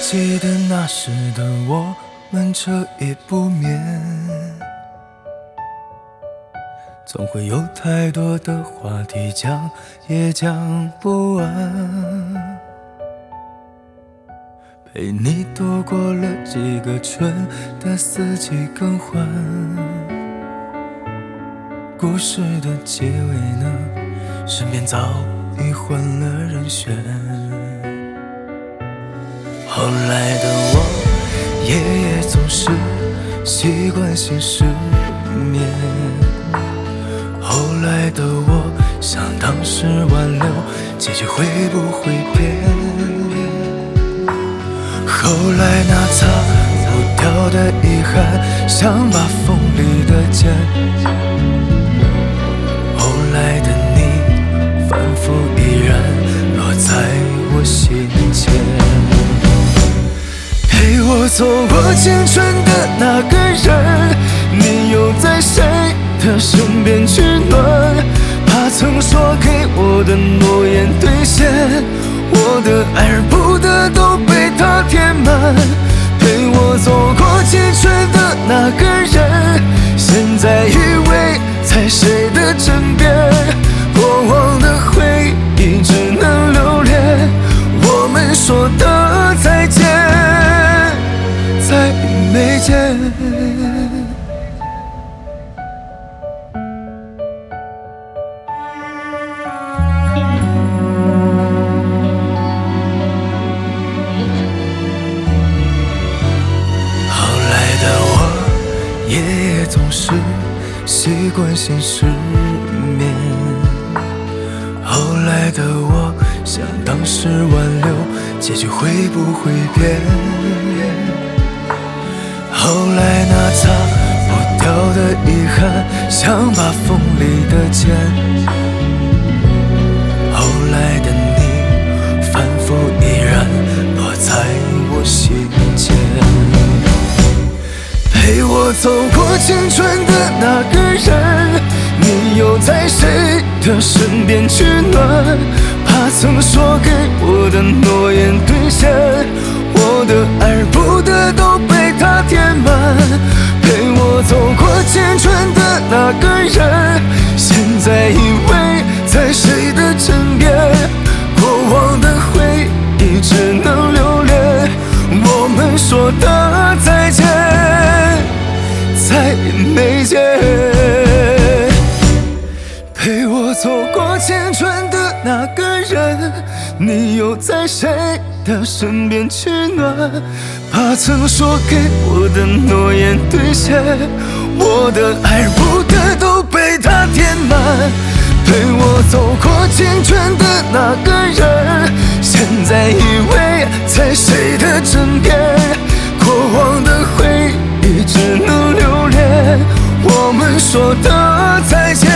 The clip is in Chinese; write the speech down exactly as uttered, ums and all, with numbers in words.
记得那时的我们彻夜不眠，总会有太多的话题讲也讲不完，陪你度过了几个春的四季更换，故事的结尾呢，身边早已换了人选。后来的我夜夜总是习惯性失眠，后来的我想当时挽留，结局会不会变？后来那擦不掉的遗憾，像把锋利的剑，后来的你反复依然落在我心间。陪我走过青春的那个人，你又在谁的身边取暖？怕曾说给我的诺言兑现，我的爱而不得都被他填满。陪我走过青春的那个人，现在依偎在谁的枕边？过往的回忆只能留恋，我们说的再见再没见。后来的我夜夜总是习惯性失眠，后来的我想当时挽留，结局会不会变？后来那擦不掉的遗憾，像把锋利的剑，后来的你反复依然落在我心间。陪我走过青春的那个人，你又在谁的身边取暖？怕曾说给我的诺言兑现，我的爱而不得都被他填满。陪我走过青春的那个人，现在依偎在谁的枕边？过往的回忆只能留恋，我们说的再见再没见。陪我走过青春的那个人，你又在谁的身边取暖？怕曾说给我的诺言兑现，我的爱而不得都被他填满。陪我走过青春的那个人，现在依偎在谁的枕边？过往的回忆只能留恋，我们说的再见